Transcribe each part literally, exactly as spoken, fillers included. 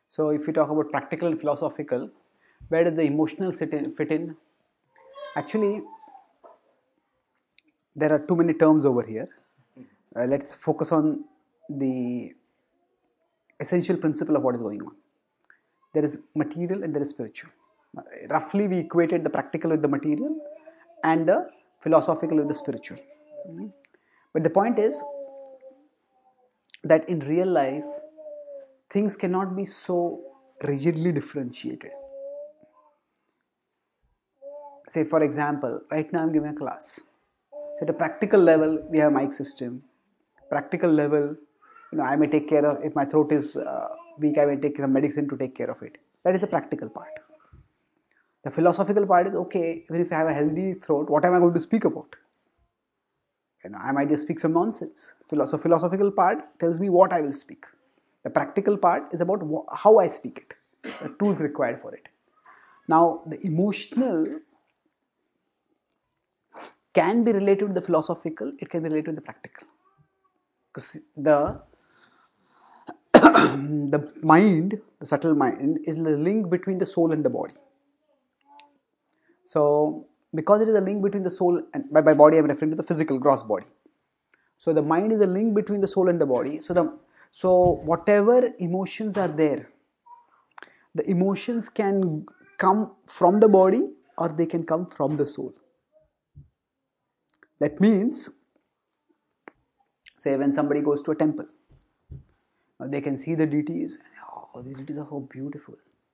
So if we talk about practical and philosophical, where does the emotional sit in, fit in? Actually, there are too many terms over here. Uh, let's focus on the essential principle of what is going on. There is material and there is spiritual. Uh, roughly, we equated the practical with the material and the philosophical with the spiritual. Mm-hmm. But the point is that in real life, things cannot be so rigidly differentiated. Say, for example, right now I'm giving a class. So at a practical level, we have a mic system. Practical level, you know, I may take care of, if my throat is uh, weak, I may take some medicine to take care of it. That is the practical part. The philosophical part is, okay, even if I have a healthy throat, what am I going to speak about? You know, I might just speak some nonsense. So philosophical part tells me what I will speak. The practical part is about how I speak it, the tools required for it. Now, the emotional can be related to the philosophical, it can be related to the practical. Because the the mind, the subtle mind, is the link between the soul and the body. So, because it is a link between the soul and by, by body, I am referring to the physical gross body. So, the mind is a link between the soul and the body. So, the so whatever emotions are there, the emotions can come from the body or they can come from the soul. That means, say when somebody goes to a temple, they can see the deities. Oh, these deities are so beautiful.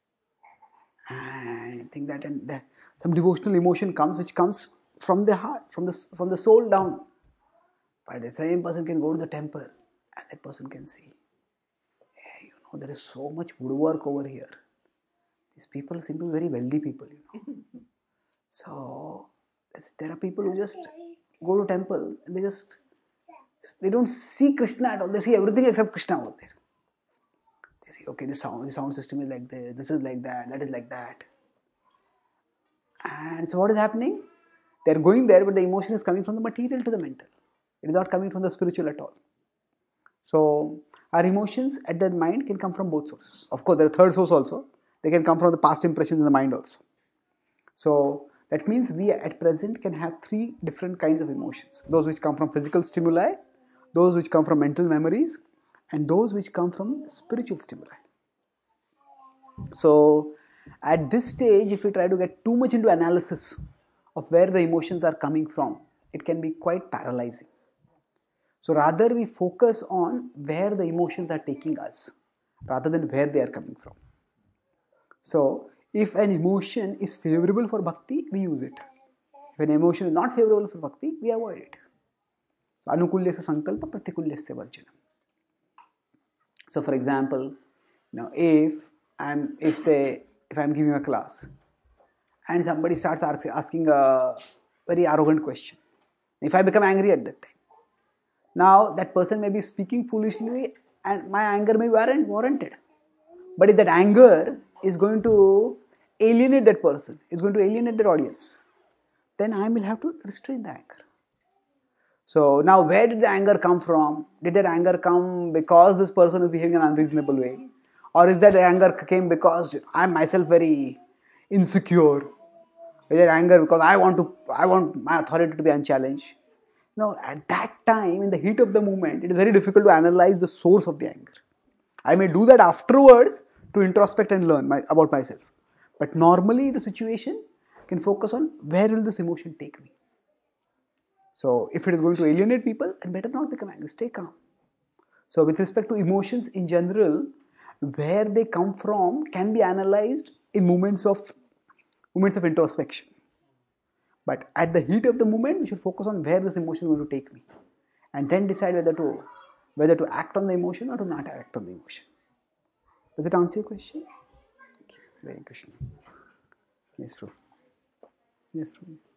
And I think that and that some devotional emotion comes, which comes from the heart, from the from the soul down. But the same person can go to the temple, and that person can see, hey, you know, there is so much woodwork over here. These people seem to be very wealthy people, you know. So there are people who just go to temples and they just they don't see Krishna at all. They see everything except Krishna over there. They see, okay, this sound, the sound system is like this, this is like that, that is like that. And so what is happening? They are going there, but the emotion is coming from the material to the mental. It is not coming from the spiritual at all. So our emotions at that mind can come from both sources. Of course, there is a third source also. They can come from the past impressions in the mind also. So that means we at present can have three different kinds of emotions. Those which come from physical stimuli, those which come from mental memories, and those which come from spiritual stimuli. So at this stage, if we try to get too much into analysis of where the emotions are coming from, it can be quite paralyzing. So rather we focus on where the emotions are taking us rather than where they are coming from. So if an emotion is favorable for bhakti, we use it. If an emotion is not favorable for bhakti, we avoid it. So anukulyasya sankalpa pratikulyasya varjanam. So for example, now if I'm if say if I'm giving a class and somebody starts asking a very arrogant question, if I become angry at that time, now that person may be speaking foolishly and my anger may be warranted. But if that anger is going to alienate that person, is going to alienate that audience, then I will have to restrain the anger. So now where did the anger come from? Did that anger come because this person is behaving in an unreasonable way? Or is that anger came because I am myself very insecure? Is that anger because I want to I want my authority to be unchallenged? Now at that time, in the heat of the moment, it is very difficult to analyze the source of the anger. I may do that afterwards to introspect and learn my, about myself. But normally the situation can focus on where will this emotion take me. So if it is going to alienate people, then better not become angry, stay calm. So with respect to emotions in general, where they come from can be analyzed in moments of moments of introspection. But at the heat of the moment, we should focus on where this emotion is going to take me, and then decide whether to whether to act on the emotion or to not act on the emotion. Does it answer your question? Hare Krishna. Yes, Prabhu. Yes, Prabhu.